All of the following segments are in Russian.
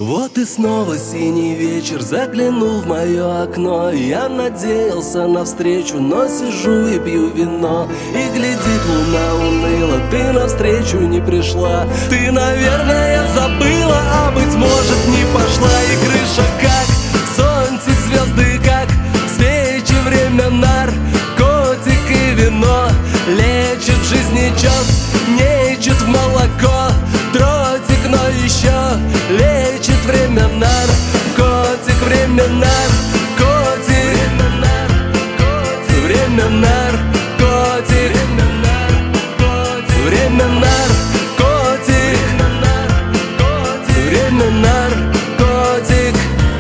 Вот и снова синий вечер заглянул в мое окно. Я надеялся на встречу, но сижу и пью вино. И глядит луна уныло, ты навстречу не пришла. Ты, наверное, забыла, а быть может не пошла. И крыша как зонтик, звезды как свечи, время наркотик и вино. Лечит жизнечет, нечет в молоко. Дротик, но еще лечит время наркотик, время наркотик, время наркотик, время наркотик, время наркотик.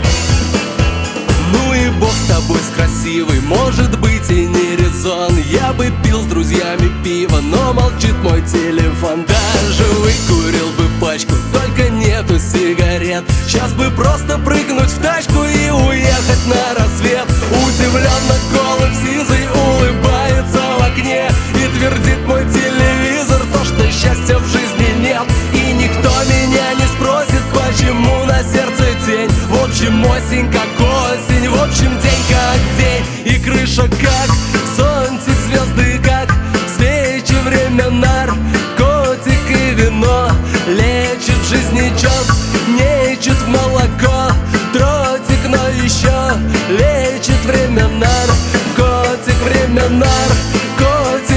Ну и бог с тобой, с красивой, может быть и не резон. Я бы пил с друзьями пиво, но молчит мой телефон. Даже выкурил бы пачку, только нету сигарет. Сейчас бы просто прыгнуть в тачку и уехать на рассвет. Удивленно голубь сизый улыбается в окне и твердит мой телевизор то, что счастья в жизни нет. И никто меня не спросит, почему на сердце тень. В общем, осень как осень, в общем, день как день. И крыша как зонтик, звезды как свечи, время наркотик и вино. Лечит жизнечет, нечет в молоко. Дротик, но еще лечит время наркотик, время наркотик,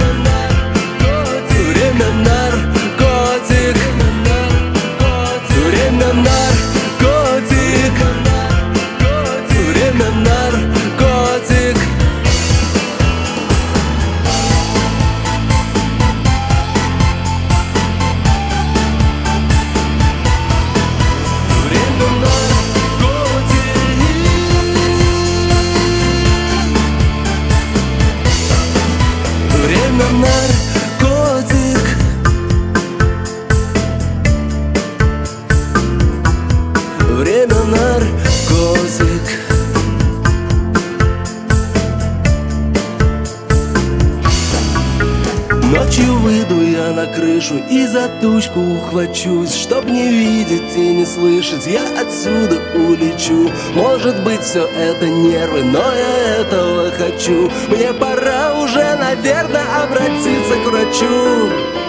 время наркотик, время наркотик, время наркотик. Время наркотик. Время наркотик. Ночью выйду я на крышу и за тучку ухвачусь. Чтоб не видеть и не слышать, я отсюда улечу. Может быть, все это нервы, но я этого хочу. Мне пора уже, наверное, обратиться к врачу.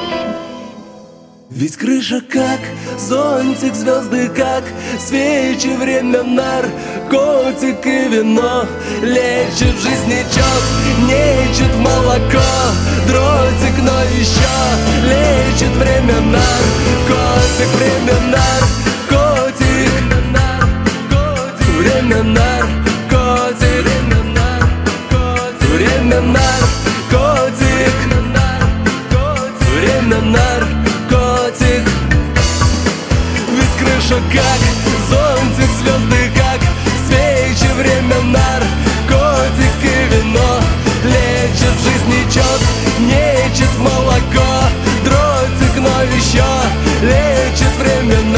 Ведь крыша как зонтик, звезды как свечи, время наркотик и вино. Лечит жизнечет, нечет молоко. Дротик, но еще лечит время наркотик, время наркотик, время наркотик, время наркотик, время наркотик. Ведь крыша как зонтик, звезды как свечи, время наркотик и вино. Лечит жизнечет, нечет в молоко. Дротик, но еще лечит время